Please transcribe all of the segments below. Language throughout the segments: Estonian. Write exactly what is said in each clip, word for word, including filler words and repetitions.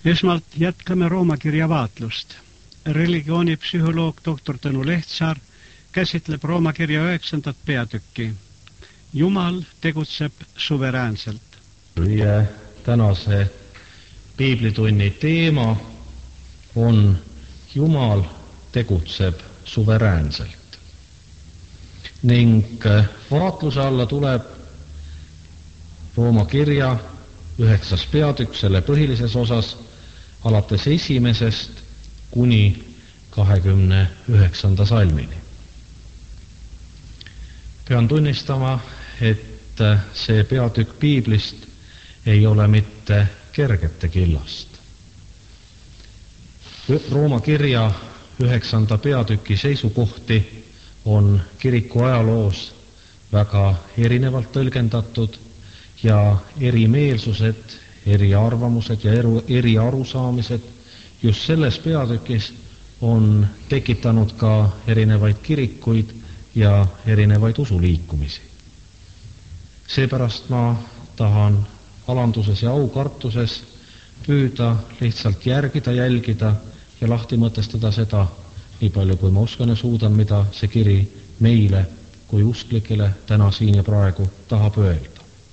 Esmalt jätkame Rooma kirja vaatlust. Religioonipsühholoog doktor Tõnu Lehtsaar käsitleb Rooma kirja üheksandat peatükki. Jumal tegutseb suveräänselt. Meie tänase piiblitunni teema on Jumal tegutseb suveräänselt. Ning vaatluse alla tuleb Rooma kirja üheksas peatükk selle põhilises osas alates esimesest kuni kahekümne üheksanda salmini. Pean tunnistama, et see peatükk piiblist ei ole mitte kergete killast. Rooma kirja üheksanda peatüki seisukohti on kiriku ajaloos väga erinevalt tõlgendatud ja erimeelsused, eriarvamused ja eri arusaamised just selles peatükis on tekitanud ka erinevaid kirikuid ja erinevaid usuliikumisi. Seepärast ma tahan alanduses ja aukartuses püüda lihtsalt järgida, jälgida ja lahti mõtestada seda, nii palju kui ma oskan ja suudan, mida see kiri meile kui usklikele täna siin ja praegu tahab öelda.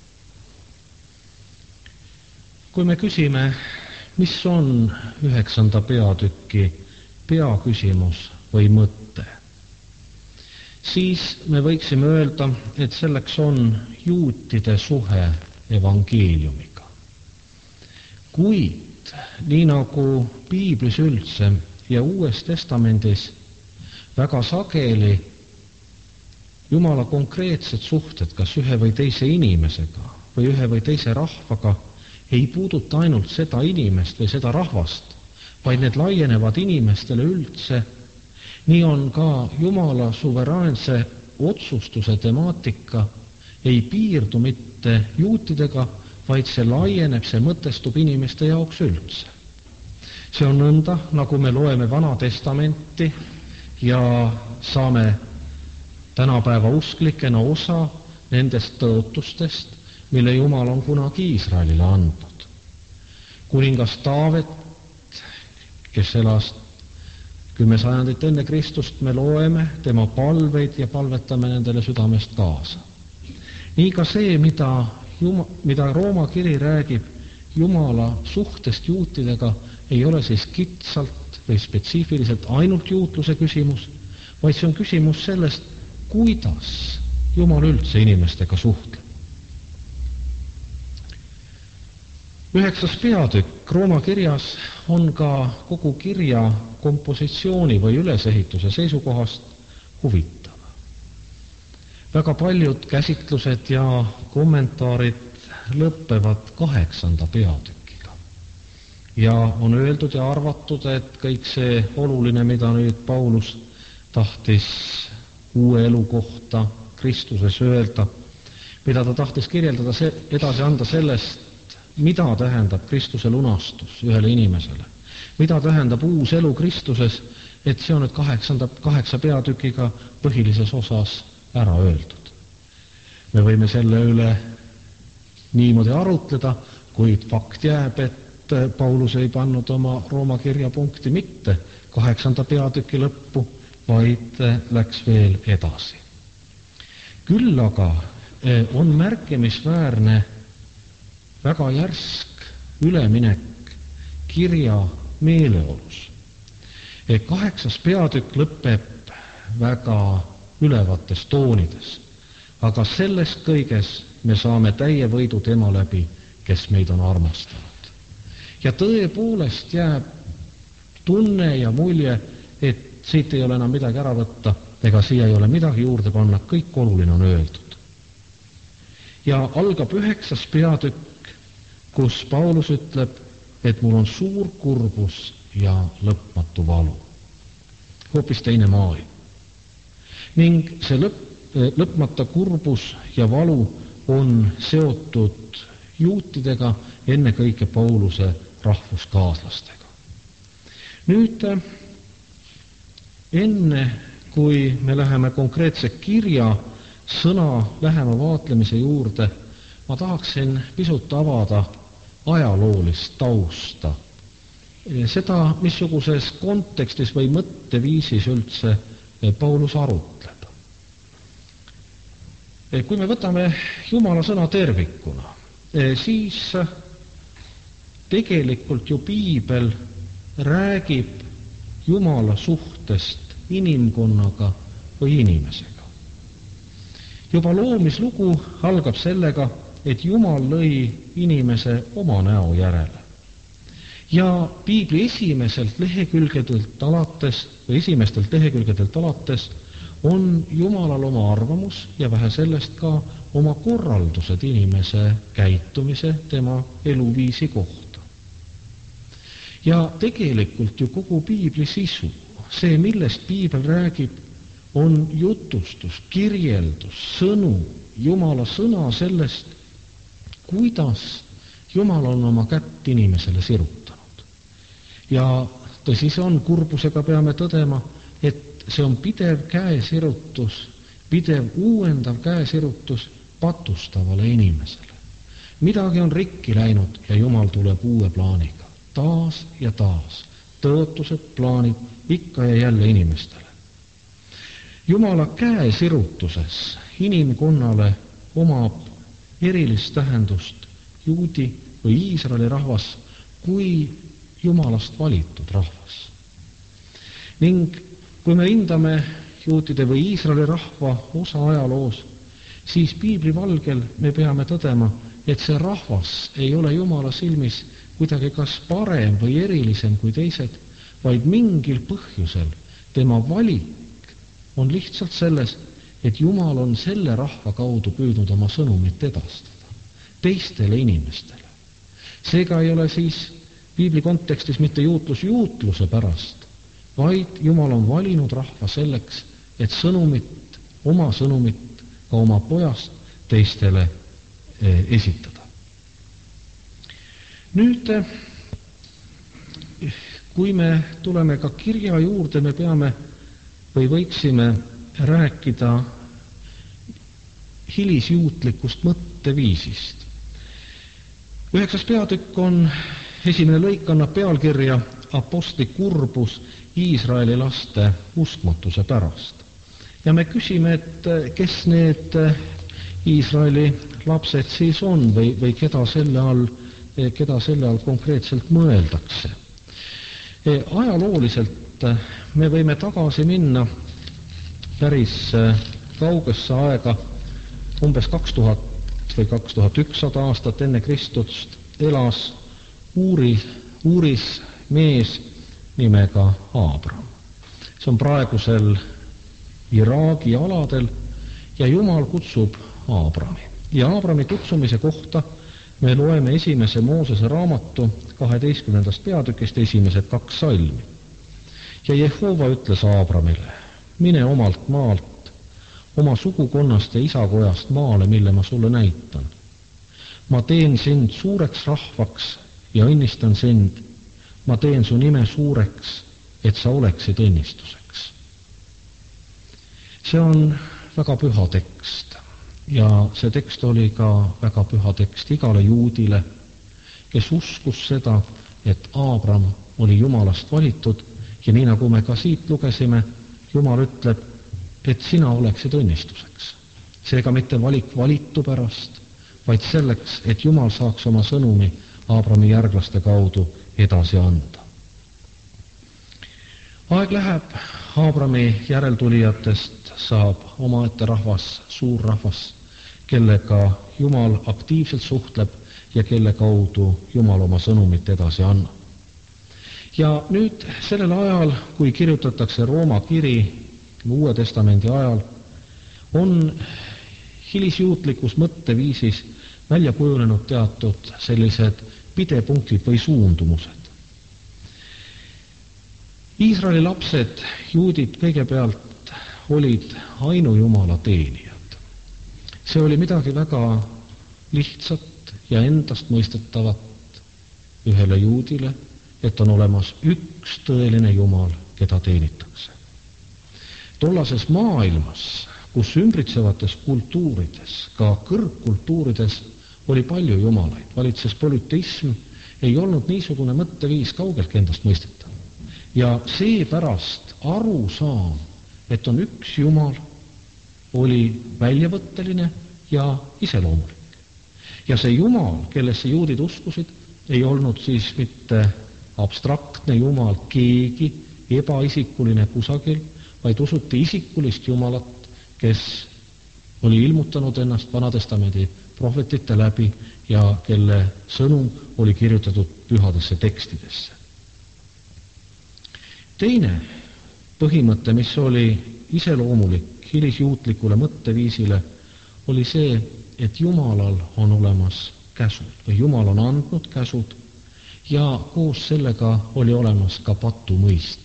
Kui me küsime, mis on üheksanda peatükki peaküsimus või mõte, siis me võiksime öelda, et selleks on juutide suhe evangeeliumiga. Kuid nii nagu piiblis üldse ja Uues Testamendis väga sageli Jumala konkreetsed suhted kas ühe või teise inimesega või ühe või teise rahvaga ei puuduta ainult seda inimest või seda rahvast, vaid need laienevad inimestele üldse. Nii on ka Jumala suveräänse otsustuse temaatika ei piirdu mitte juutidega, vaid see laieneb, see mõtestub inimeste jaoks üldse. See on nõnda, nagu me loeme Vana Testamenti ja saame tänapäeva usklikena osa nendest tõotustest, mille Jumal on kunagi Iisraelile andnud. Kuningas Taavet, kes elas kümme sajandit enne Kristust, me loeme tema palveid ja palvetame nendele südamest kaasa. Nii ka see, mida, Juma, mida Rooma kiri räägib Jumala suhtest juutidega, ei ole siis kitsalt või spetsiifiliselt ainult juutluse küsimus, vaid see on küsimus sellest, kuidas Jumal üldse inimestega suhtleb. Üheksas peatükk Rooma kirjas on ka kogu kirja kompositsiooni või ülesehituse seisukohast huvitav. Väga paljud käsitlused ja kommentaarid lõppevad kaheksanda peatükiga. Ja on öeldud ja arvatud, et kõik see oluline, mida nüüd Paulus tahtis uue elu kohta Kristuses öelda, mida ta tahtis kirjeldada, edasi anda sellest, mida tähendab Kristuse lunastus ühele inimesele, mida tähendab uus elu Kristuses, et see on nüüd kaheksanda, kaheksa peatükiga põhilises osas ära öeldud. Me võime selle üle niimoodi arutleda, kuid fakt jääb, et Paulus ei pannud oma Rooma kirja punkti mitte kaheksanda peatüki lõppu, vaid läks veel edasi. Küll aga on märkimisväärne väga järsk üleminek kirja meeleolus. Kaheksas peatükk lõpeb väga ülevates toonides, aga sellest kõiges me saame täie võidu tema läbi, kes meid on armastanud. Ja tõepoolest jääb tunne ja mulje, et siit ei ole enam midagi ära võtta, ega siia ei ole midagi juurde panna, kõik oluline on öeldud. Ja algab üheksas peatükk, kus Paulus ütleb, et mul on suur kurbus ja lõpmatu valu. Hoopis teine maailm. Ning see lõpp, lõpmata kurbus ja valu on seotud juutidega, ennekõike Pauluse rahvuskaaslastega. Nüüd, enne kui me läheme konkreetse kirja sõna lähema vaatlemise juurde, ma tahaksin pisut avada ajaloolist tausta seda, missuguses kontekstis või mõtteviisis üldse Paulus arutleb. Kui me võtame Jumala sõna tervikuna, siis tegelikult ju piibel räägib Jumala suhtest inimkonnaga või inimesega. Juba loomislugu algab sellega, et Jumal lõi inimese oma näo järele. Ja piibli esimeselt lehekülgedelt alates või esimestelt lehekülgedelt alates on Jumalal oma arvamus ja vähe sellest ka oma korraldused inimese käitumise, tema eluviisi kohta. Ja tegelikult ju kogu piibli sisu, see, millest piibel räägib, on jutustus, kirjeldus, sõnu, Jumala sõna sellest, kuidas Jumal on oma kätt inimesele sirutanud. Ja tõsi see on, kurbusega peame tõdema, et see on pidev käesirutus, pidev uuendav käesirutus patustavale inimesele. Midagi on rikki läinud ja Jumal tuleb uue plaaniga. Taas ja taas. Tõotused, plaanid ikka ja jälle inimestele. Jumala käesirutuses inimkonnale omab erilist tähendust juudi või Iisraeli rahvas kui Jumalast valitud rahvas. Ning kui me hindame juutide või Iisraeli rahva osa ajaloos, siis piibli valgel me peame tõdema, et see rahvas ei ole Jumala silmis kuidagi kas parem või erilisem kui teised, vaid mingil põhjusel tema valik on lihtsalt selles, et Jumal on selle rahva kaudu püüdnud oma sõnumit edastada teistele inimestele. Seega ei ole siis piibli kontekstis mitte juutlus juutluse pärast, vaid Jumal on valinud rahva selleks, et sõnumit, oma sõnumit ka oma pojast teistele esitada. Nüüd, kui me tuleme ka kirja juurde, me peame või võiksime rääkida hilisjuutlikust mõtteviisist. Üheksas peatükk on, esimene lõik annab pealkirja apostli kurbus Iisraeli laste uskmatuse pärast. Ja me küsime, et kes need Iisraeli lapsed siis on või, või keda selle all, keda selle all konkreetselt mõeldakse. Ajalooliselt me võime tagasi minna päris kaugesse aega, umbes kaks tuhat või kaks tuhat ükssada aastat enne Kristust elas Uuris, Uuris mees nimega Aabram. See on praegusel Iraagi aladel ja Jumal kutsub Aabrami. Ja Aabrami kutsumise kohta me loeme esimese Moosese raamatu kaheteistkümnendast peatükist esimesed kaks salmi. Ja Jehova ütles Aabramile, mine omalt maalt, oma sugukonnast ja isakojast maale, mille ma sulle näitan. Ma teen sind suureks rahvaks ja õnnistan sind. Ma teen su nime suureks, et sa oleksid õnnistuseks. See on väga püha tekst ja see tekst oli ka väga püha tekst igale juudile, kes uskus seda, et Aabram oli Jumalast valitud ja nii nagu me ka siit lugesime, Jumal ütleb, et sina oleksid õnnistuseks. Seega mitte valik valitu pärast, vaid selleks, et Jumal saaks oma sõnumi Aabrami järglaste kaudu edasi anda. Aeg läheb, Aabrami järeltulijatest saab omaette rahvas, suur rahvas, kellega Jumal aktiivselt suhtleb ja kelle kaudu Jumal oma sõnumit edasi annab. Ja nüüd sellel ajal, kui kirjutatakse Rooma kiri Uue Testamendi ajal, on hilisjuutlikus mõtteviisis välja kujunenud teatud sellised pidepunktid või suundumused. Iisraeli lapsed, juudid kõigepealt olid ainujumala teenijad. See oli midagi väga lihtsat ja endast mõistetavat ühele juudile, et on olemas üks tõeline Jumal, keda teenitakse. Tollases maailmas, kus ümbritsevates kultuurides, ka kõrgkultuurides, oli palju jumalaid, valitses polüteism ei olnud niisugune mõtteviis kaugeltki endast mõistetav. Ja seepärast arusaam, et on üks Jumal, oli väljavõtteline ja iseloomulik. Ja see Jumal, kellesse juudid uskusid, ei olnud siis mitte abstraktne Jumal, keegi ebaisikuline kusagil, vaid usuti isikulist Jumalat, kes oli ilmutanud ennast Vanatestamendi prohvetite läbi ja kelle sõnum oli kirjutatud pühadesse tekstidesse. Teine põhimõte, mis oli iseloomulik hilisjuutlikule mõtteviisile, oli see, et Jumalal on olemas käsud või Jumal on andnud käsud ja koos sellega oli olemas ka patu mõiste.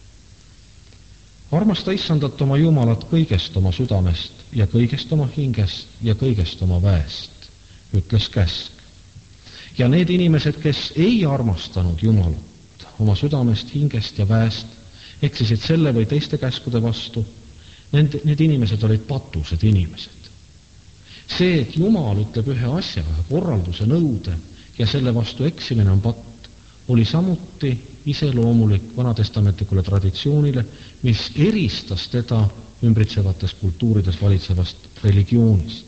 Armasta Issandat oma Jumalat kõigest oma südamest ja kõigest oma hingest ja kõigest oma väest, ütles käsk. Ja need inimesed, kes ei armastanud Jumalat oma südamest, hingest ja väest, eksisid selle või teiste käskude vastu, need, need inimesed olid patused inimesed. See, et Jumal ütleb ühe asja, ühe korralduse nõude ja selle vastu eksimine on patt, oli samuti iseloomulik vanatestamentlikule traditsioonile, mis eristas teda ümbritsevates kultuurides valitsevast religioonist.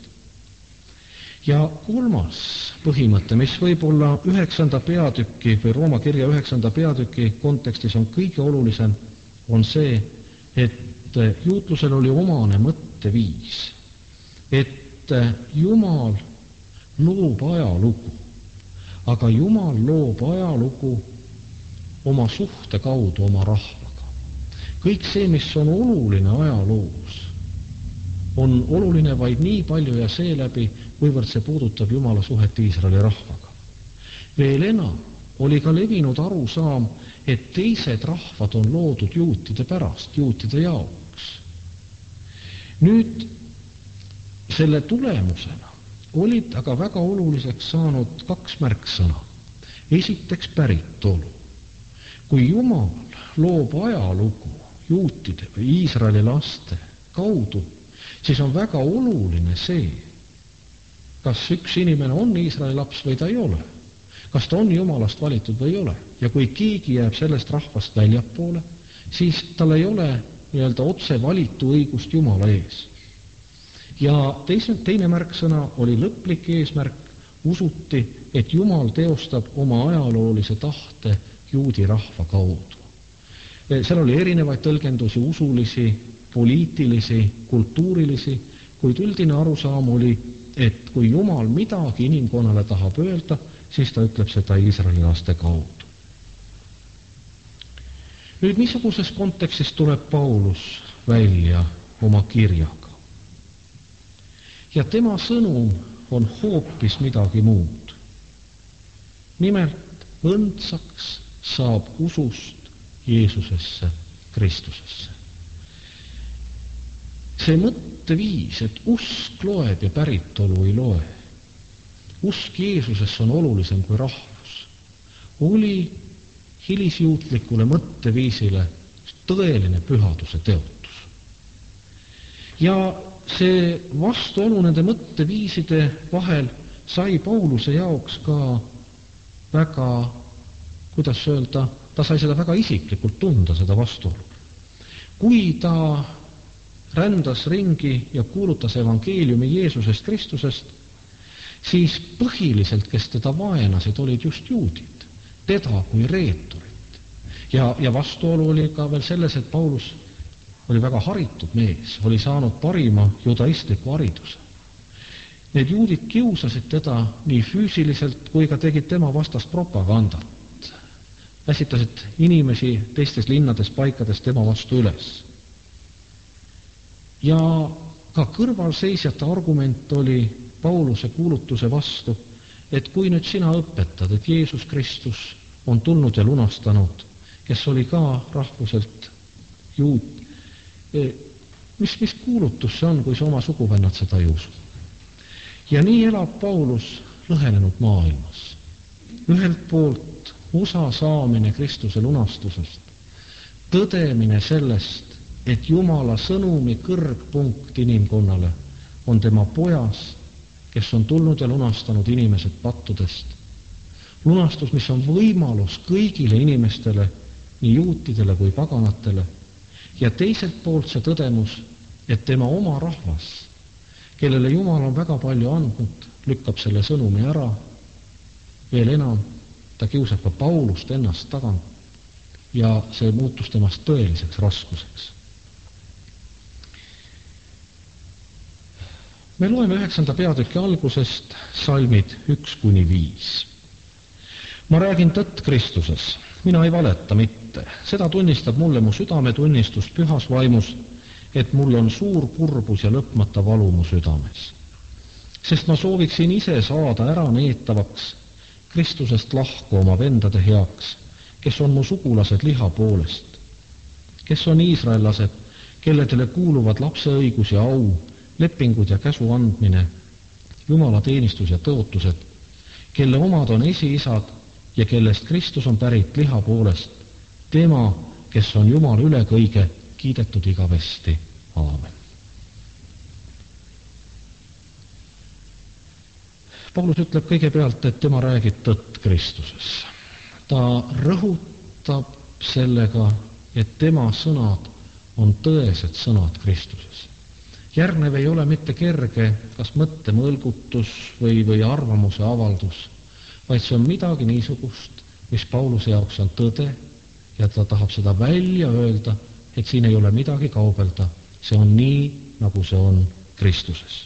Ja kolmas põhimõte, mis võib-olla üheksanda peatüki või Rooma kirja üheksanda peatüki kontekstis on kõige olulisem, on see, et juutlusel oli omane mõtteviis, et Jumal loob ajalugu, aga Jumal loob ajalugu oma suhte kaudu oma rahvaga. Kõik see, mis on oluline ajaloos, on oluline vaid nii palju ja seeläbi, kuivõrd see puudutab Jumala suhet Iisraeli rahvaga. Veel enam oli ka levinud arusaam, et teised rahvad on loodud juutide pärast, juutide jaoks. Nüüd selle tulemusena olid aga väga oluliseks saanud kaks märksõna. Esiteks päritolu. Kui Jumal loob ajalugu juutide või Iisraeli laste kaudu, siis on väga oluline see, kas üks inimene on Iisraeli laps või ta ei ole. Kas ta on Jumalast valitud või ei ole. Ja kui keegi jääb sellest rahvast väljapoole, siis tal ei ole nii-öelda otse valitu õigust Jumala ees. Ja teise, teine märksõna oli lõplik eesmärk, usuti, et Jumal teostab oma ajaloolise tahte juudi rahva kaudu. Seal oli erinevaid tõlgendusi, usulisi, poliitilisi, kultuurilisi, kuid üldine arusaam oli, et kui Jumal midagi inimkonnale tahab öelda, siis ta ütleb seda Iisraeli laste kaudu. Nüüd, missuguses kontekstis tuleb Paulus välja oma kirjaga? Ja tema sõnum on hoopis midagi muud. Nimelt, õndsaks saab usust Jeesusesse, Kristusesse. See mõtteviis, et usk loeb ja päritolu ei loe, usk Jeesusesse on olulisem kui rahvus, oli hilisjuutlikule mõtteviisile tõeline pühaduse teotus. Ja see vastuolu nende mõtteviiside vahel sai Pauluse jaoks ka väga, kuidas öelda, ta sai seda väga isiklikult tunda, seda vastuolu. Kui ta rändas ringi ja kuulutas evangeeliumi Jeesusest Kristusest, siis põhiliselt, kes teda vaenasid, olid just juudid, teda kui reeturit. Ja, ja vastuolu oli ka veel selles, et Paulus oli väga haritud mees, oli saanud parima judaistliku hariduse. Need juudid kiusasid teda nii füüsiliselt kui ka tegid tema vastast propagandat. Äsitasid inimesi teistes linnades, paikades tema vastu üles. Ja ka kõrvalseisjate argument oli Pauluse kuulutuse vastu, et kui nüüd sina õpetad, et Jeesus Kristus on tulnud ja lunastanud, kes oli ka rahvuselt juut, mis, mis kuulutus see on, kui see oma suguvennad seda ei usu. Ja nii elab Paulus lõhenenud maailmas. Ühelt poolt osa saamine Kristuse lunastusest, tõdemine sellest, et Jumala sõnumi kõrgpunkt inimkonnale on tema pojas, kes on tulnud ja lunastanud inimesed pattudest, lunastus, mis on võimalus kõigile inimestele, nii juutidele kui paganatele, ja teiselt poolt see tõdemus, et tema oma rahvas, kellele Jumal on väga palju andnud, lükkab selle sõnumi ära, veel enam, ta kiusab ka Paulust ennast tagant ja see muutus temast tõeliseks raskuseks. Me loeme üheksanda peatüki algusest salmid üks kuni viis. Ma räägin tõtt Kristuses, mina ei valeta mitte. Seda tunnistab mulle mu südametunnistus pühas vaimus, et mul on suur kurbus ja lõpmata valu mu südames. Sest ma sooviksin ise saada ära neetavaks Kristusest lahku oma vendade heaks, kes on mu sugulased liha poolest, kes on iisraellased, kelledele kuuluvad lapseõigus ja au, lepingud ja käsu andmine, Jumala teenistus ja tõotused, kelle omad on esiisad ja kellest Kristus on pärit liha poolest, tema, kes on Jumal üle kõige, kiidetud igavesti. Aamen. Paulus ütleb kõigepealt, et tema räägib tõtt Kristuses. Ta rõhutab sellega, et tema sõnad on tõesed sõnad Kristuses. Järgnev ei ole mitte kerge, kas mõttemõlgutus või, või arvamuse avaldus, vaid see on midagi niisugust, mis Pauluse jaoks on tõde ja ta tahab seda välja öelda, et siin ei ole midagi kaubelda. See on nii, nagu see on Kristuses.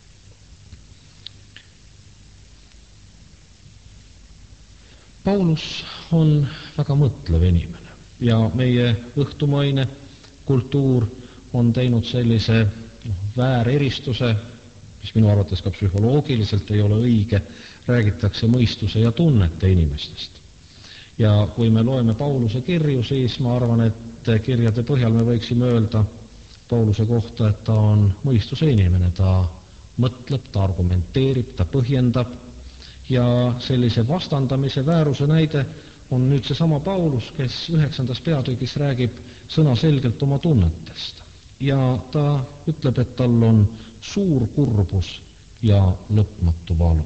Paulus on väga mõtlev inimene ja meie õhtumaine kultuur on teinud sellise vääreristuse, mis minu arvates ka psühholoogiliselt ei ole õige, räägitakse mõistuse ja tunnete inimestest. Ja kui me loeme Pauluse kirju, siis ma arvan, et kirjade põhjal me võiksime öelda Pauluse kohta, et ta on mõistuse inimene, ta mõtleb, ta argumenteerib, ta põhjendab ja sellise vastandamise vääruse näide on nüüd seesama Paulus, kes üheksandas peatükis räägib sõnaselgelt oma tunnetest. Ja ta ütleb, et tal on suur kurbus ja lõpmatu valu.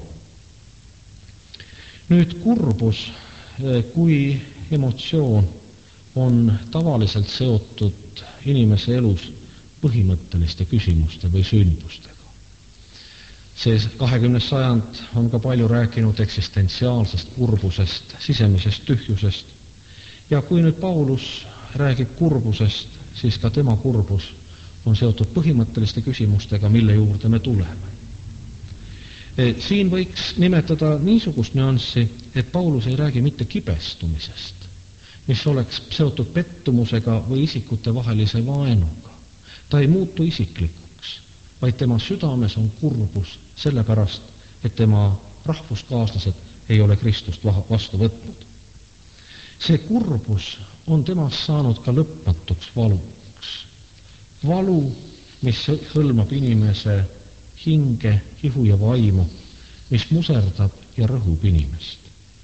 Nüüd kurbus kui emotsioon on tavaliselt seotud inimese elus põhimõtteliste küsimuste või sündmustega. See kahekümnes sajand on ka palju rääkinud eksistentsiaalsest kurbusest, sisemisest tühjusest. Ja kui nüüd Paulus räägib kurbusest, siis ka tema kurbus on seotud põhimõtteliste küsimustega, mille juurde me tuleme. Siin võiks nimetada niisugust nüanssi, et Paulus ei räägi mitte kibestumisest, mis oleks seotud pettumusega või isikute vahelise vaenuga. Ta ei muutu isiklikuks, vaid tema südames on kurbus sellepärast, et tema rahvuskaaslased ei ole Kristust vastu võtnud. See kurbus on temast saanud ka lõpmatuks valuks. Valu, mis hõlmab inimese hinge, ihu ja vaimu, mis muserdab ja rõhub inimest.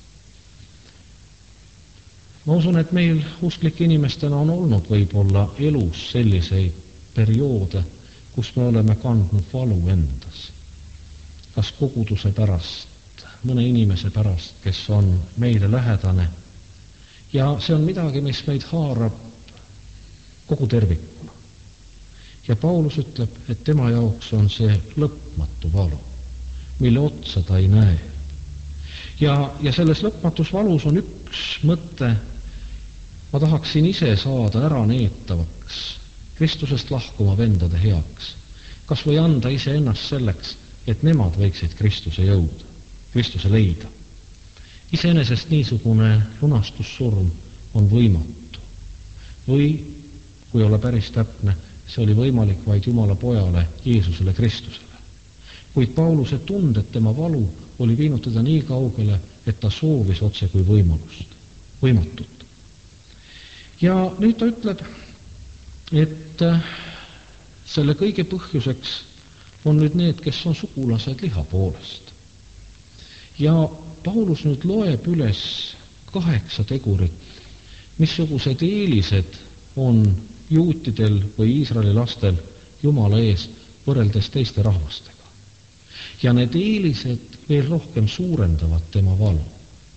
Ma usun, et meil usklike inimestena on olnud võib-olla elus selliseid perioode, kus me oleme kandnud valu endas. Kas koguduse pärast, mõne inimese pärast, kes on meile lähedane. Ja see on midagi, mis meid haarab kogu tervikuna. Ja Paulus ütleb, et tema jaoks on see lõpmatu valu, mille otsa ta ei näe. Ja, ja selles lõpmatus valus on üks mõte, ma tahaksin ise saada ära neetavaks, Kristusest lahkuma vendade heaks, kas või anda ise ennast selleks, et nemad võiksid Kristuse jõuda, Kristuse leida. Iseenesest niisugune lunastussurm on võimatu. Või, kui olla päris täpne, see oli võimalik vaid Jumala pojale, Jeesusele Kristusele. Kuid Pauluse tunded, tema valu oli viinud teda nii kaugele, et ta soovis otse kui võimalust, võimatut. Ja nüüd ta ütleb, et selle kõige põhjuseks on nüüd need, kes on sugulased liha poolest. Ja Paulus nüüd loeb üles kaheksa tegurit, missugused eelised on juutidel või Iisraeli lastel Jumala ees võrreldes teiste rahvastega. Ja need eelised veel rohkem suurendavad tema valu.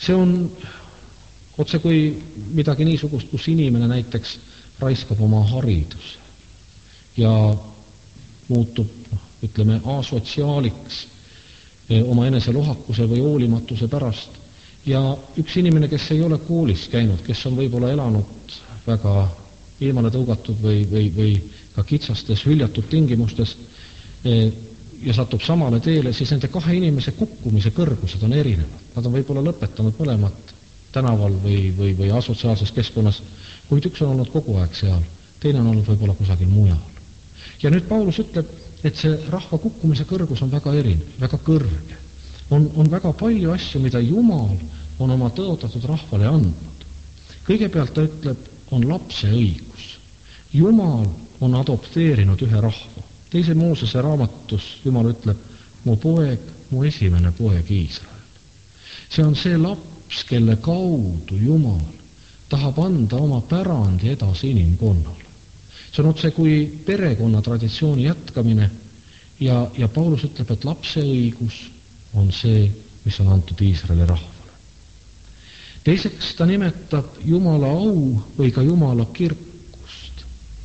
See on otse kui midagi niisugust, kus inimene näiteks raiskab oma hariduse ja muutub, ütleme, asotsiaaliks oma enese lohakuse või hoolimatuse pärast. Ja üks inimene, kes ei ole koolis käinud, kes on võib-olla elanud väga ilmale tõugatud või, või, või ka kitsastes hüljatud tingimustes ja satub samale teele, siis nende kahe inimese kukkumise kõrgused on erinevad. Nad on võib-olla lõpetanud mõlemad tänaval või, või, või asotsiaalses keskkonnas, kuid üks on olnud kogu aeg seal, teine on olnud võib-olla kusagil mujal. Ja nüüd Paulus ütleb, et see rahva kukkumise kõrgus on väga erinev, väga kõrge. On, on väga palju asju, mida Jumal on oma tõotatud rahvale andnud. Kõigepealt ta ütleb, on lapse õigus. Jumal on adopteerinud ühe rahva. Teise Moosese raamatus Jumal ütleb, mu poeg, mu esimene poeg Iisrael. See on see laps, kelle kaudu Jumal tahab anda oma pärandi edasi inimkonnale. See on otse kui perekonna traditsiooni jätkamine ja, ja Paulus ütleb, et lapse õigus on see, mis on antud Iisraeli rahvale. Teiseks ta nimetab Jumala au või ka Jumala kirkust.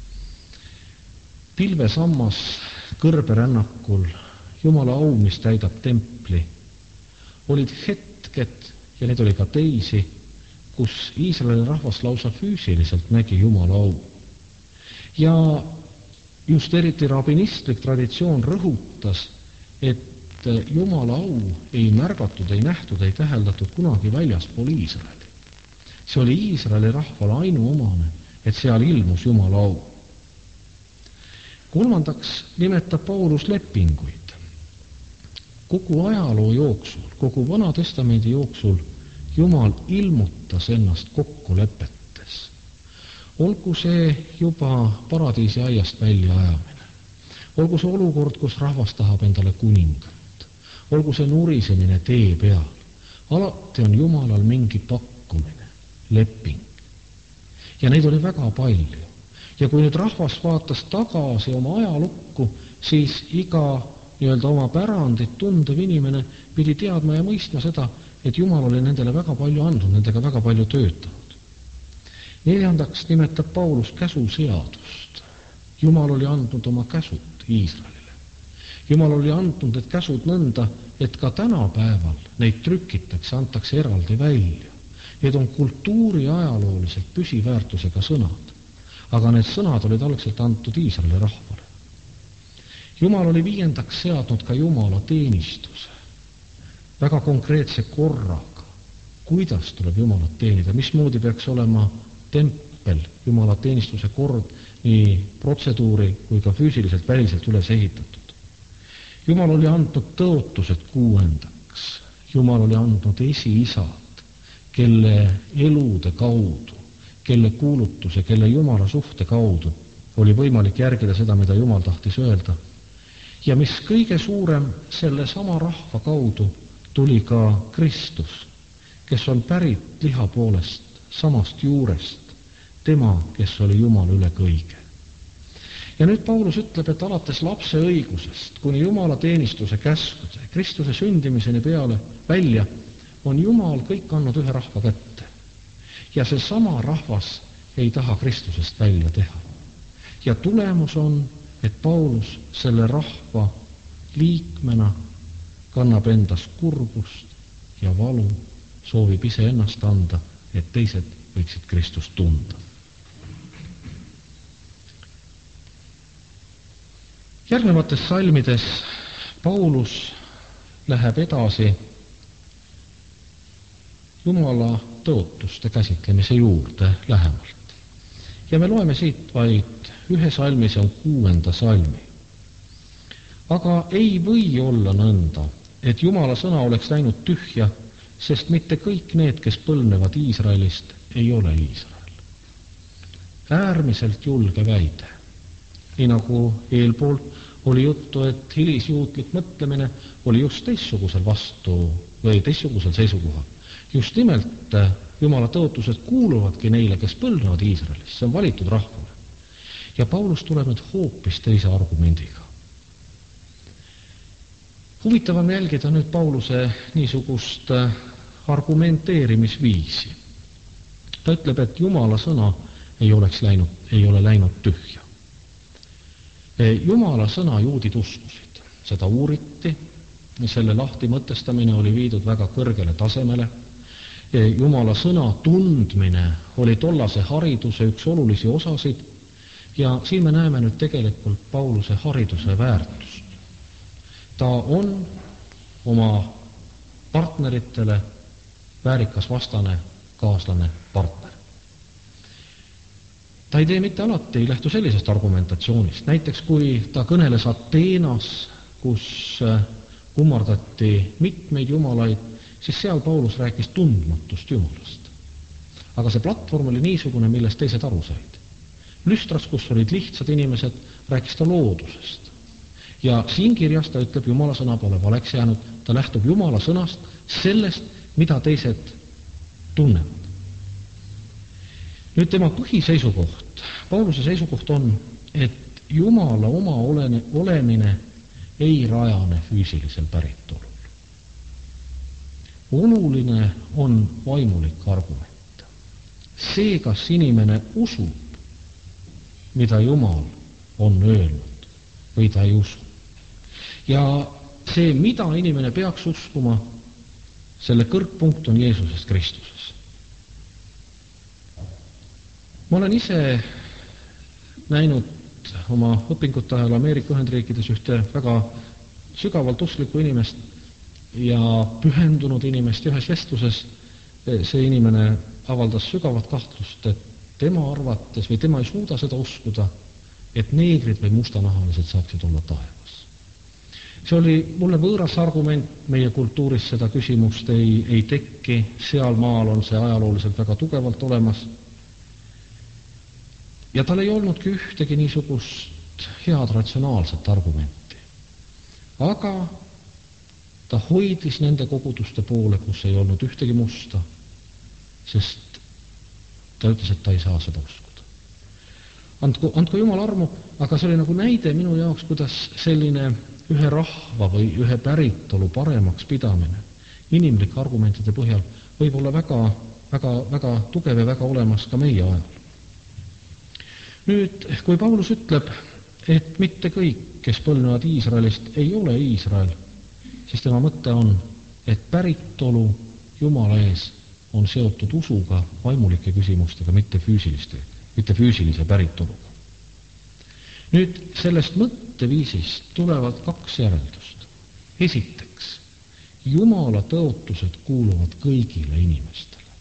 Pilvesammas kõrberännakul Jumala au, mis täidab templi, olid hetked, ja neid oli ka teisi, kus Iisraeli rahvas lausa füüsiliselt nägi Jumala au. Ja just eriti rabinistlik traditsioon rõhutas, et Jumala au ei märgatud, ei nähtud, ei täheldatud kunagi väljaspool Iisraeli. See oli Iisraeli rahvale ainuomane, et seal ilmus Jumala au. Kolmandaks nimetab Paulus lepinguid. Kogu ajaloo jooksul, kogu Vana Testamendi jooksul Jumal ilmutas ennast kokkulepetes. Olgu see juba paradiisi aiast välja ajamine. Olgu see olukord, kus rahvas tahab endale kuningat. Olgu see nurisemine tee peal. Alati on Jumalal mingi pakkumine, leping. Ja neid oli väga palju. Ja kui nüüd rahvas vaatas tagasi oma ajalukku, siis iga nii-öelda oma pärandit tundev inimene pidi teadma ja mõistma seda, et Jumal oli nendele väga palju andnud, nendega väga palju töötanud. Neljandaks nimetab Paulus käsuseadust. Jumal oli andnud oma käsud Iisraelile. Jumal oli andnud need käsud nõnda, et ka tänapäeval neid trükitakse, antakse eraldi välja. Need on kultuuri ajalooliselt püsiväärtusega sõnad. Aga need sõnad olid algselt antud Iisraeli rahvale. Jumal oli viiendaks seadnud ka Jumala teenistuse. Väga konkreetse korraga. Kuidas tuleb Jumalat teenida? Mismoodi peaks olema tempel, Jumala teenistuse kord, nii protseduuri kui ka füüsiliselt väliselt üles ehitatud. Jumal oli andnud tõotused kuuendaks. Jumal oli andnud esiisad, kelle elude kaudu, kelle kuulutuse, kelle Jumala suhte kaudu oli võimalik järgida seda, mida Jumal tahtis öelda. Ja mis kõige suurem, selle sama rahva kaudu tuli ka Kristus, kes on pärit liha poolest, samast juurest, tema, kes oli Jumal üle kõige. Ja nüüd Paulus ütleb, et alates lapse õigusest kuni Jumala teenistuse käskude, Kristuse sündimiseni peale välja, on Jumal kõik andnud ühe rahva kätte. Ja see sama rahvas ei taha Kristusest välja teha. Ja tulemus on, et Paulus selle rahva liikmena kannab endas kurbust ja valu, soovib ise ennast anda, et teised võiksid Kristust tunda. Järgnevates salmides Paulus läheb edasi Jumala tõotuste käsitlemise juurde lähemalt. Ja me loeme siit vaid ühe salmi, see on kuuenda salmi. Aga ei või olla nõnda, et Jumala sõna oleks läinud tühja, sest mitte kõik need, kes põlnevad Iisraelist, ei ole Iisrael. Äärmiselt julge väide. Nii nagu eelpool oli juttu, et hilisjuutlik mõtlemine oli just teistsugusel vastu või teistsugusel seisukohal. Just nimelt Jumala tõotused kuuluvadki neile, kes põlnevad Iisraelis. See on valitud rahvale. Ja Paulus tuleb nüüd hoopis teise argumendiga. Huvitav on jälgida nüüd Pauluse niisugust argumenteerimisviisi. Ta ütleb, et Jumala sõna ei oleks läinud, ei ole läinud tühja. Jumala sõna juudid uskusid. Seda uuriti, selle lahti mõtestamine oli viidud väga kõrgele tasemele. Jumala sõna tundmine oli tollase hariduse üks olulisi osasid ja siin me näeme nüüd tegelikult Pauluse hariduse väärtust. Ta on oma partneritele väärikas vastane, kaaslane, partner. Ta ei tee mitte alati, ei lähtu sellisest argumentatsioonist. Näiteks kui ta kõneles Ateenas, kus kummardati mitmeid jumalaid, siis seal Paulus rääkis tundmatust Jumalast. Aga see platvorm oli niisugune, millest teised aru said. Lüstras, kus olid lihtsad inimesed, rääkis ta loodusest. Ja siin kirjas ta ütleb, Jumala sõna pole valeks jäänud, ta lähtub Jumala sõnast, sellest, mida teised tunnevad. Nüüd tema põhiseisukoht, Pauluse seisukoht on, et Jumala oma olene, olemine ei rajane füüsilisel päritolul. Oluline on vaimulik argument. See, kas inimene usub, mida Jumal on öelnud, või ta ei usu. Ja see, mida inimene peaks uskuma, selle kõrgpunkt on Jeesuses Kristuses. Ma olen ise näinud oma õpingute ajal Ameerika Ühendriikides ühte väga sügavalt usklikku inimest ja pühendunud inimest ühes vestluses. See inimene avaldas sügavat kahtlust, et tema arvates või tema ei suuda seda uskuda, et neegrid või mustanahalised saaksid olla taevas. See oli mulle võõras argument, meie kultuuris seda küsimust ei, ei tekki, seal maal on see ajalooliselt väga tugevalt olemas. Ja tal ei olnudki ühtegi niisugust head ratsionaalset argumenti. Aga ta hoidis nende koguduste poole, kus ei olnud ühtegi musta, sest ta ütles, et ta ei saa seda uskuda. Andku, andku Jumal armu, aga see oli nagu näide minu jaoks, kuidas selline ühe rahva või ühe päritolu paremaks pidamine inimlike argumentide põhjal võib olla väga, väga, väga tugev ja väga olemas ka meie ajal. Nüüd, kui Paulus ütleb, et mitte kõik, kes põlnevad Iisraelist, ei ole Iisrael, siis tema mõte on, et päritolu Jumala ees on seotud usuga, vaimulike küsimustega, mitte füüsiliste, mitte füüsilise päritoluga. Nüüd sellest mõtteviisist tulevad kaks järeldust. Esiteks, Jumala tõotused kuuluvad kõigile inimestele.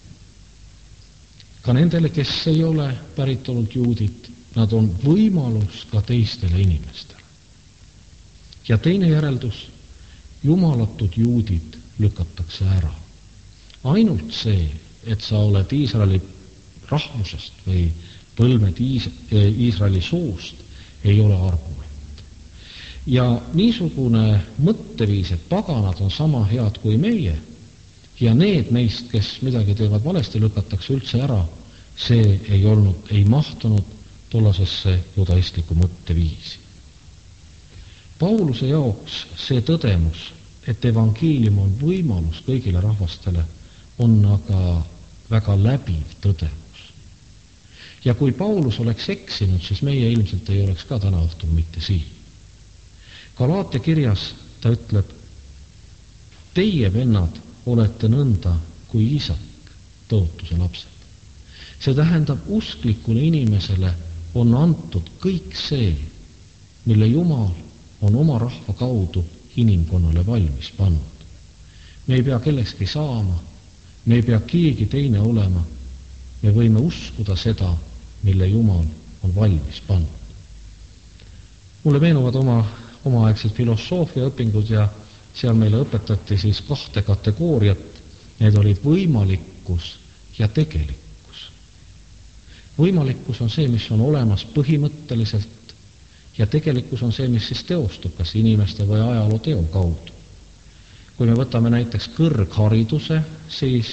Ka nendele, kes ei ole päritolult juudid, nad on võimalus ka teistele inimestele. Ja teine järeldus, jumalatud juudid lükatakse ära. Ainult see, et sa oled Iisraeli rahvusest või põlved Iisraeli soost, ei ole argument. Ja niisugune mõtteviis, et paganad on sama head kui meie ja need meist, kes midagi teevad valesti, lükatakse üldse ära, see ei olnud, ei mahtunud tollasesse judaistlikku mõtteviisi. Pauluse jaoks see tõdemus, et evangeelium on võimalus kõigile rahvastele, on aga väga läbiv tõdemus. Ja kui Paulus oleks eksinud, siis meie ilmselt ei oleks ka täna õhtul mitte siin. Galaatia kirjas ta ütleb, teie vennad olete nõnda kui Iisak, tõotuse lapsed. See tähendab, usklikule inimesele on antud kõik see, mille Jumal on oma rahva kaudu inimkonnale valmis pannud. Me ei pea kellekski saama, me ei pea keegi teine olema, me võime uskuda seda, mille Jumal on valmis pannud. Mulle meenuvad oma omaaegsed filosoofiaõpingud ja seal meile õpetati siis kahte kategooriat. Need olid võimalikkus ja tegelikkus. Võimalikkus on see, mis on olemas põhimõtteliselt ja tegelikkus on see, mis siis teostub kas inimeste või ajaloo teo kaudu. Kui me võtame näiteks kõrghariduse, siis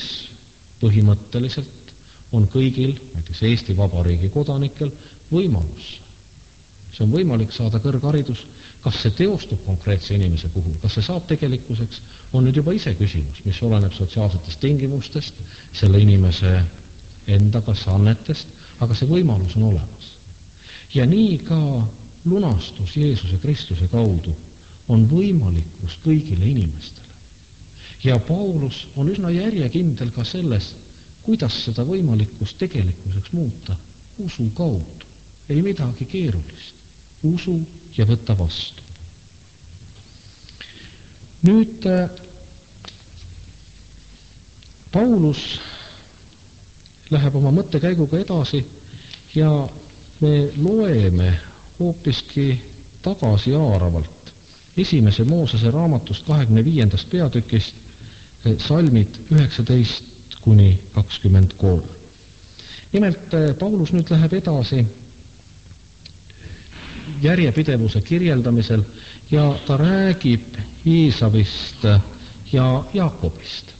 põhimõtteliselt on kõigil, näiteks Eesti Vabariigi kodanikel, võimalus see on võimalik saada kõrgharidus, kas see teostub konkreetse inimese puhul, kas see saab tegelikkuseks, on nüüd juba ise küsimus, mis oleneb sotsiaalsetest tingimustest, selle inimese enda kas annetest, aga see võimalus on olemas. Ja nii ka lunastus Jeesuse Kristuse kaudu on võimalikkus kõigile inimestele. Ja Paulus on üsna järjekindel ka selles, kuidas seda võimalikkust tegelikkuseks muuta usu kaudu. Ei midagi keerulist. Usu ja võtta vastu. Nüüd Paulus läheb oma mõttekäiguga edasi ja me loeme hoopiski tagasi haaravalt esimese Moosese raamatust kahekümne viiendast peatükist salmid üheksateist kuni kakskümmend kolm. Nimelt Paulus nüüd läheb edasi järjepidevuse kirjeldamisel ja ta räägib Iisavist ja Jaakobist.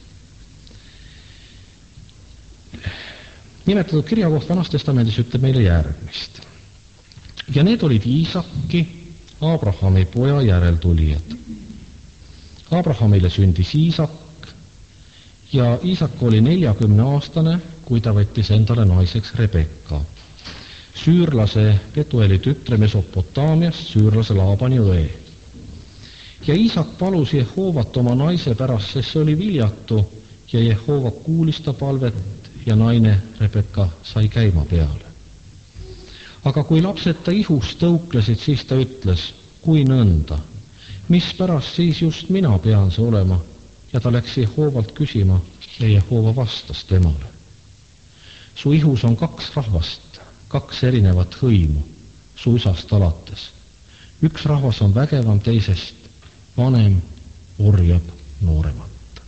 Nimetatud kirjakoht Vanas Testamendis ütleb meile järgmist. Ja need olid Iisaki, Abrahami poja järeltulijad. Abrahamile sündis Iisak ja Iisak oli neljakümne aastane, kui ta võttis endale naiseks Rebekka, süürlase Petueli tütre Mesopotaamiast, süürlase Laabani õe. Ja Iisak palus Jehoovat oma naise pärast, sest see oli viljatu ja Jehova kuulis ta palvet ja naine Rebekka sai käima peale. Aga kui lapsed ta ihus tõuklesid, siis ta ütles, kui nõnda, mis pärast siis just mina pean see olema, ja ta läks Jehovalt küsima ja Jehova vastas temale. Su ihus on kaks rahvast, kaks erinevat hõimu, su isast alates. Üks rahvas on vägevam teisest, vanem orjab nooremat.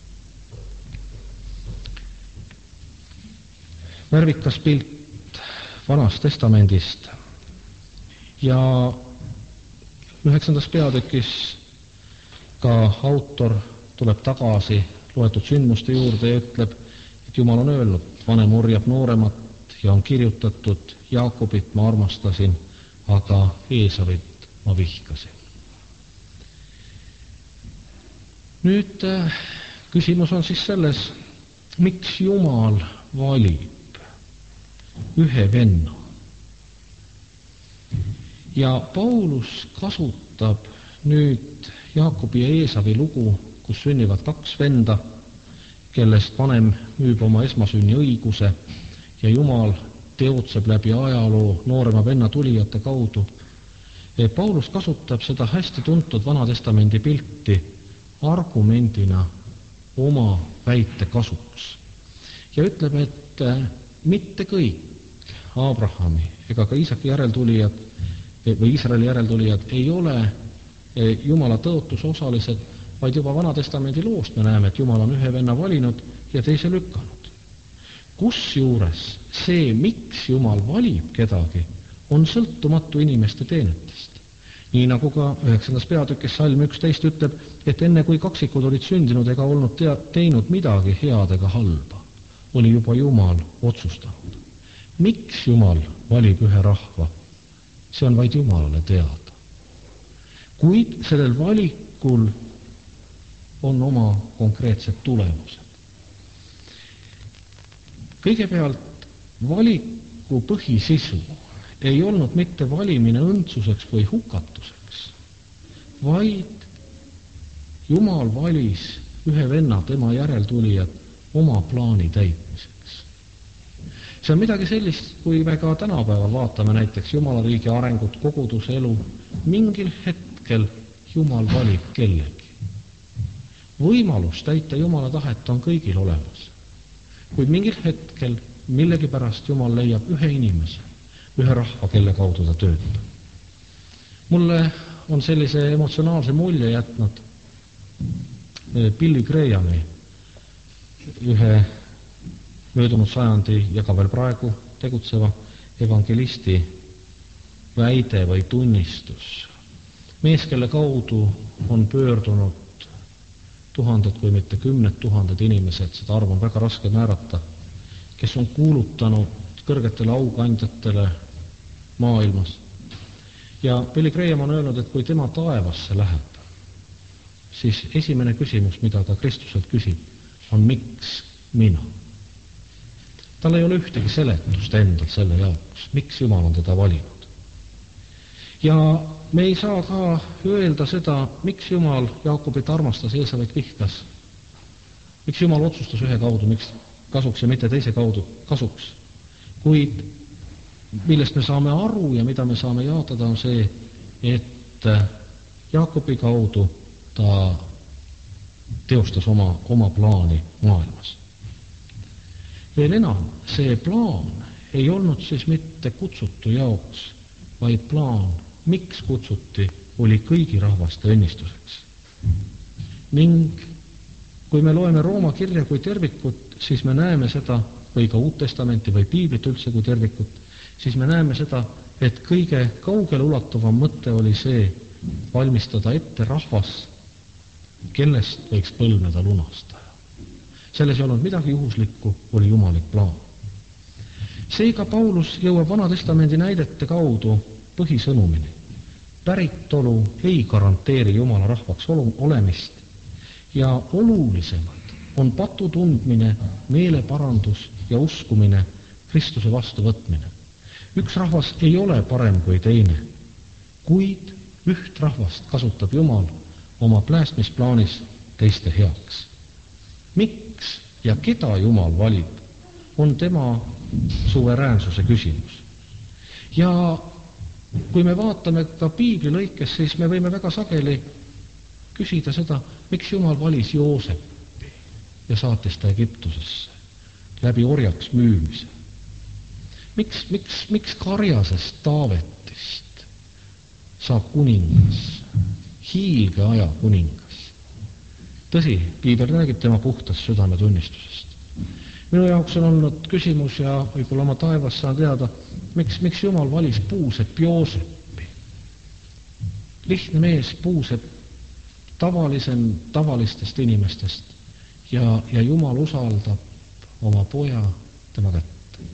Värvikas pilt Vanast Testamendist ja üheksandas peatükis ka autor tuleb tagasi loetud sündmuste juurde ja ütleb, et Jumal on öelnud, vanem orjab nooremat ja on kirjutatud, Jaakobit ma armastasin, aga Eesavit ma vihkasin. Nüüd küsimus on siis selles, miks Jumal valib ühe venna. Ja Paulus kasutab nüüd Jaakobi ja Eesavi lugu, kus sünnivad kaks venda, kellest vanem müüb oma esmasünni õiguse ja Jumal teotseb läbi ajaloo noorema venna tulijate kaudu. Paulus kasutab seda hästi tuntud Vanatestamendi pilti argumendina oma väite kasuks. Ja ütleb, et mitte kõik Abrahami ega ka Iisaki järeltulijad või Iisraeli järeltulijad ei ole Jumala tõotuse osalised, vaid juba Vanatestamendi loost me näeme, et Jumal on ühe venna valinud ja teise lükanud. Kusjuures see, miks Jumal valib kedagi, on sõltumatu inimeste teenetest. Nii nagu ka üheksandas peatükis salm üksteist ütleb, et enne kui kaksikud olid sündinud ega olnud tea, teinud midagi head ega halba, oli juba Jumal otsustanud. Miks Jumal valib ühe rahva? See on vaid Jumalale teada. Kuid sellel valikul on oma konkreetsed tulemused. Kõigepealt valiku põhisisu ei olnud mitte valimine õndsuseks või hukatuseks, vaid Jumal valis ühe venna, tema järeltulijad, oma plaani täitmiseks. See on midagi sellist, kui me ka tänapäeval vaatame näiteks Jumala riigi arengut, koguduse elu, mingil hetkel Jumal valib kellegi. Võimalus täita Jumala tahet on kõigil olemas. Kuid mingil hetkel millegipärast Jumal leiab ühe inimese, ühe rahva, kelle kaudu ta töötab. Mulle on sellise emotsionaalse mulje jätnud Billy Grahami, ühe möödunud sajandi ja ka veel praegu tegutseva evangelisti väide või tunnistus. Mees, kelle kaudu on pöördunud tuhanded kui mitte kümned tuhanded inimesed, seda arvu on väga raske määrata, kes on kuulutanud kõrgetele aukandjatele maailmas, Ja Billy Graham on öelnud, et kui tema taevasse läheb, siis esimene küsimus, mida ta Kristuselt küsib, on miks mina? Tal ei ole ühtegi seletust endal selle jaoks, miks Jumal on teda valinud. Ja me ei saa ka öelda seda, miks Jumal Jaakobit armastas, Eesavit vihkas. Miks Jumal otsustas ühe kaudu, miks kasuks ja mitte teise kaudu kasuks. Kuid millest me saame aru ja mida me saame jaotada, on see, et Jaakobi kaudu ta teostas oma, oma plaani maailmas. Veel enam, see plaan ei olnud siis mitte kutsutu jaoks, vaid plaan, miks kutsuti, oli kõigi rahvaste õnnistuseks. Ning kui me loeme Rooma kirja kui tervikut, siis me näeme seda, või ka Uut Testamenti või Piiblit üldse kui tervikut, siis me näeme seda, et kõige kaugele ulatuvam mõte oli see valmistada ette rahvas, kellest võiks põlvneda lunastaja. Selles ei olnud midagi juhuslikku, oli jumalik plaan. Seega Paulus jõuab Vana-testamendi näidete kaudu põhisõnumini. Päritolu ei garanteeri Jumala rahvaks olemist ja olulisemalt on patu tundmine, meeleparandus ja uskumine, Kristuse vastuvõtmine. Üks rahvas ei ole parem kui teine, kuid üht rahvast kasutab Jumal oma päästmisplaanis teiste heaks. Miks ja keda Jumal valib, on tema suveräänsuse küsimus. Ja kui me vaatame ka Piibli lõikes, siis me võime väga sageli küsida seda, miks Jumal valis Joosepi ja saatis ta Egiptusesse läbi orjaks müümise. Miks, miks, miks karjasest Taavetist saab kuningas, hiilge aja kuningas? Tõsi, Piibel räägib tema puhtast südametunnistusest. Minu jaoks on olnud küsimus ja võib-olla oma taevas saan teada, miks, miks Jumal valis Puusepp Joosepi. Lihtne mees Puusepp, tavalisem tavalistest inimestest ja, ja Jumal usaldab oma poja tema kätte.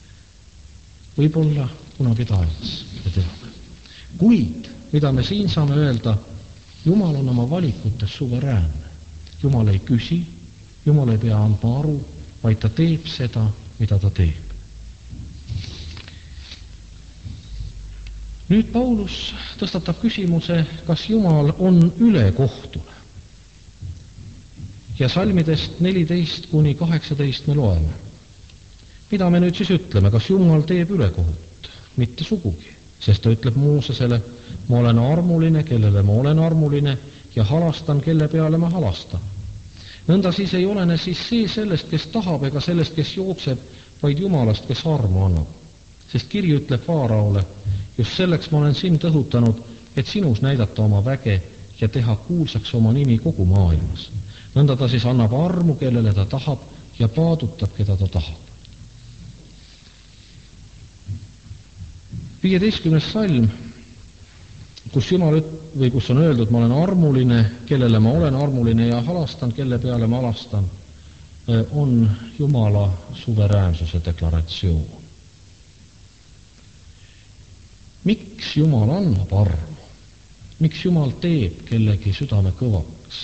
Võib-olla kunagi taevas, me teame. Kuid, mida me siin saame öelda, Jumal on oma valikutes suveräänne. Jumal ei küsi, Jumal ei pea andma aru, vaid ta teeb seda, mida ta teeb. Nüüd Paulus tõstatab küsimuse, kas Jumal on ülekohtune. Ja salmidest neliteist kuni kaheksateist me loeme. Mida me nüüd siis ütleme, kas Jumal teeb ülekohut? Mitte sugugi, sest ta ütleb Moosesele, ma olen armuline, kellele ma olen armuline, ja halastan, kelle peale ma halastan. Nõnda siis ei olene siis see sellest, kes tahab, ega sellest, kes jookseb, vaid Jumalast, kes armu annab. Sest kiri ütleb Faaraole, just selleks ma olen sind õhutanud, et sinus näidata oma väge ja teha kuulsaks oma nimi kogu maailmas. Nõnda ta siis annab armu, kellele ta tahab, ja paadutab, keda ta tahab. viieteistkümnes salm, kus Jumal või kus on öeldud, ma olen armuline, kellele ma olen armuline ja halastan, kelle peale ma halastan, on Jumala suveräänsuse deklaratsioon. Miks Jumal annab armu? Miks Jumal teeb kellegi südame kõvaks?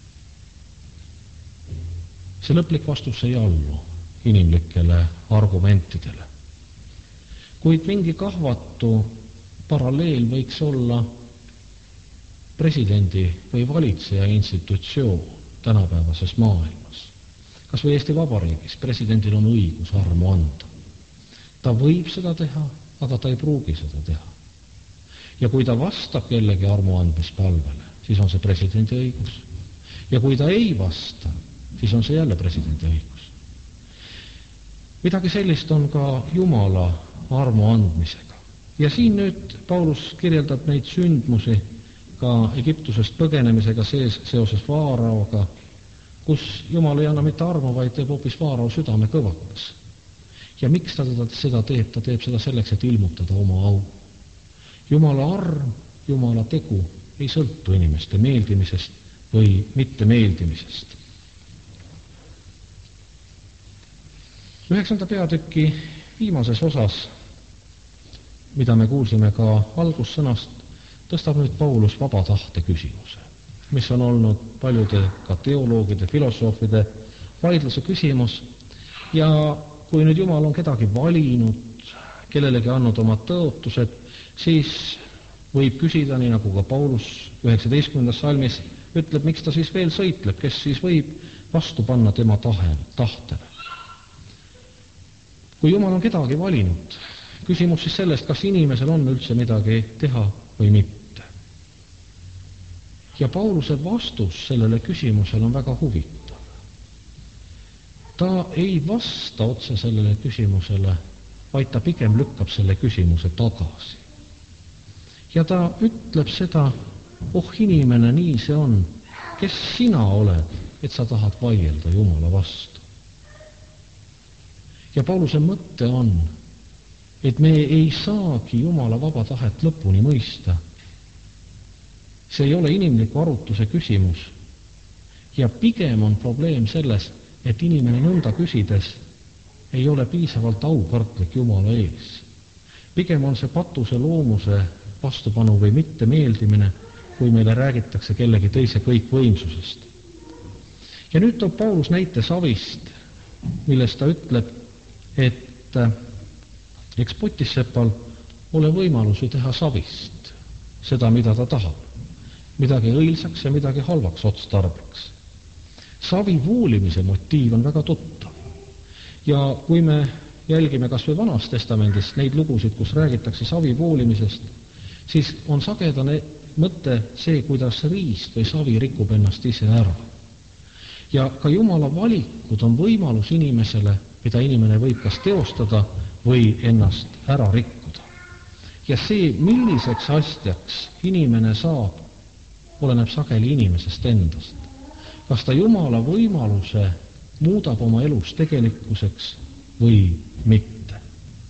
See lõplik vastus ei allu inimlikele argumentidele. Kuid mingi kahvatu paralleel võiks olla presidendi või valitseja institutsioon tänapäevases maailmas. Kas või Eesti Vabariigis presidendil on õigus armu anda. Ta võib seda teha, aga ta ei pruugi seda teha. Ja kui ta vastab kellegi armu andmispalvele, siis on see presidendi õigus. Ja kui ta ei vasta, siis on see jälle presidendi õigus. Midagi sellist on ka Jumala armu andmisega. Ja siin nüüd Paulus kirjeldab neid sündmusi ka Egiptusest põgenemisega sees, seoses Faaraoga, kus Jumal ei anna mitte armu, vaid teeb hoopis Faarao südame kõvaks. Ja miks ta seda teeb? Ta teeb seda selleks, et ilmutada oma au. Jumala arm, Jumala tegu ei sõltu inimeste meeldimisest või mitte meeldimisest. Üheksanda peatüki viimases osas mida me kuulsime ka algussõnast, tõstab nüüd Paulus vaba tahte küsimuse, mis on olnud paljude ka teoloogide, filosoofide vaidluse küsimus. Ja kui nüüd Jumal on kedagi valinud, kellelegi andnud oma tõotused, siis võib küsida, nii nagu ka Paulus üheksateistkümnendas salmis ütleb, miks ta siis veel sõitleb, kes siis võib vastu panna tema tahe, tahtele. Kui Jumal on kedagi valinud, küsimus siis sellest, kas inimesel on üldse midagi teha või mitte. Ja Pauluse vastus sellele küsimusele on väga huvitav. Ta ei vasta otse sellele küsimusele, vaid ta pigem lükkab selle küsimuse tagasi. Ja ta ütleb seda, oh inimene, nii see on, kes sina oled, et sa tahad vaielda Jumala vastu. Ja Pauluse mõte on, et me ei saagi Jumala vaba tahet lõpuni mõista. See ei ole inimliku arutuse küsimus. Ja pigem on probleem selles, et inimene nõnda küsides ei ole piisavalt aukartlik Jumala ees. Pigem on see patuse loomuse vastupanu või mitte meeldimine, kui meile räägitakse kellegi teise kõikvõimsusest. Ja nüüd toob Paulus näite savist, millest ta ütleb, et eks potissepal ole võimalus ju teha savist seda, mida ta tahab. Midagi õilsaks ja midagi halvaks otstarbeks. Savi voolimise motiiv on väga tuttav. Ja kui me jälgime kas või Vanas Testamendist neid lugusid, kus räägitakse savi voolimisest, siis on sagedane mõte see, kuidas riist või savi rikub ennast ise ära. Ja ka Jumala valikud on võimalus inimesele, mida inimene võib kas teostada või ennast ära rikkuda. Ja see, milliseks asjaks inimene saab, oleneb sageli inimesest endast. Kas ta Jumala võimaluse muudab oma elus tegelikkuseks või mitte.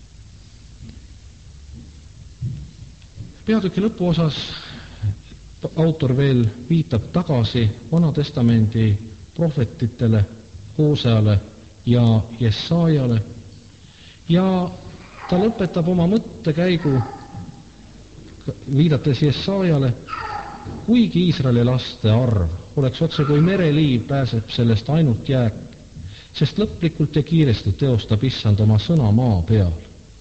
Peatüki lõpuosas autor veel viitab tagasi Vana Testamendi prohvetitele, Hooseale ja Jesaajale, ja ta lõpetab oma mõttekäigu viidates Jesaajale, kuigi Iisraeli laste arv oleks otse kui mereliiv, pääseb sellest ainult jääk, sest lõplikult ja kiiresti teostab Issand oma sõna maa peal.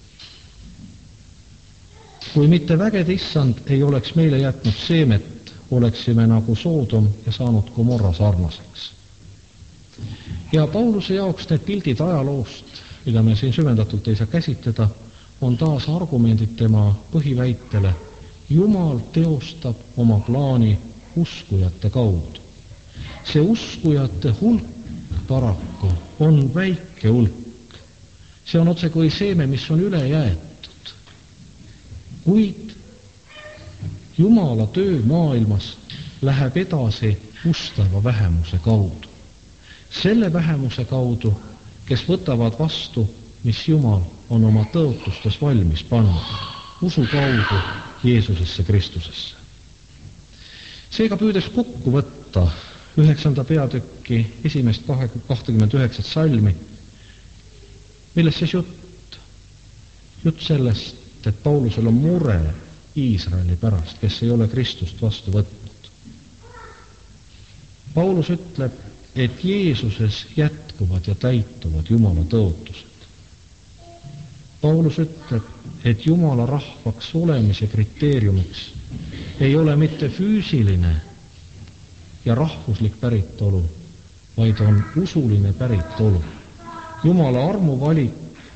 Kui mitte vägede Issand ei oleks meile jätnud seemet, oleksime nagu Soodom ja saanud Gomorra sarnaseks. Ja Pauluse jaoks need pildid ajaloost, mida me siin süvendatult ei saa käsitleda, on taas argumendid tema põhiväitele. Jumal teostab oma plaani uskujate kaudu. See uskujate hulk paraku on väike hulk. See on otse kui seeme, mis on üle jäetud. Kuid Jumala töö maailmas läheb edasi ustava vähemuse kaudu. Selle vähemuse kaudu, kes võtavad vastu, mis Jumal on oma tõotustes valmis pannud, usu kaudu Jeesusesse Kristusesse. Seega püüdes kokku võtta üheksanda peatükki esimest kakskümmend üheksa salmi, milles siis jutt, jutt sellest, et Paulusel on mure Iisraeli pärast, kes ei ole Kristust vastu võtnud. Paulus ütleb, et Jeesuses jätkuvad ja täituvad Jumala tõotused. Paulus ütleb, et Jumala rahvaks olemise kriteeriumiks ei ole mitte füüsiline ja rahvuslik päritolu, vaid on usuline päritolu. Jumala armuvalik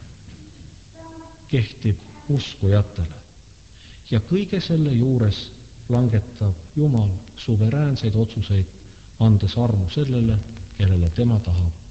kehtib uskujatele ja kõige selle juures langetab Jumal suveräänseid otsuseid, andes armu sellele, kellele tema tahab